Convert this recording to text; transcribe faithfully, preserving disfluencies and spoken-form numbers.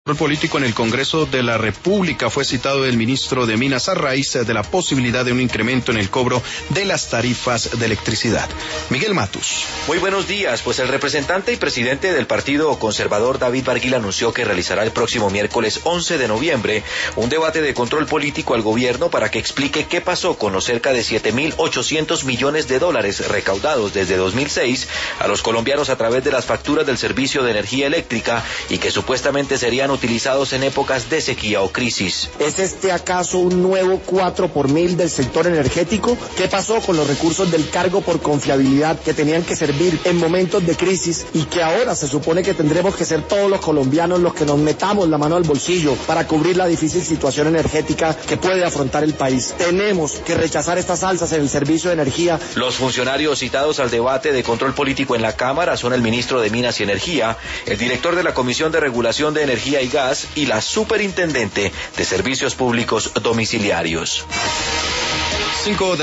El político en el Congreso de la República fue citado el ministro de Minas a raíz de la posibilidad de un incremento en el cobro de las tarifas de electricidad. Miguel Matus. Muy buenos días, pues el representante y presidente del Partido Conservador David Barguil anunció que realizará el próximo miércoles once de noviembre un debate de control político al gobierno para que explique qué pasó con los cerca de siete mil ochocientos millones de dólares recaudados desde dos mil seis a los colombianos a través de las facturas del servicio de energía eléctrica y que supuestamente serían utilizados en épocas de sequía o crisis. ¿Es este acaso un nuevo cuatro por mil del sector energético? ¿Qué pasó con los recursos del cargo por confiabilidad que tenían que servir en momentos de crisis y que ahora se supone que tendremos que ser todos los colombianos los que nos metamos la mano al bolsillo para cubrir la difícil situación energética que puede afrontar el país? Tenemos que rechazar estas alzas en el servicio de energía. Los funcionarios citados al debate de control político en la Cámara son el ministro de Minas y Energía, el director de la Comisión de Regulación de Energía y Gas y la superintendente de Servicios Públicos Domiciliarios. Cinco de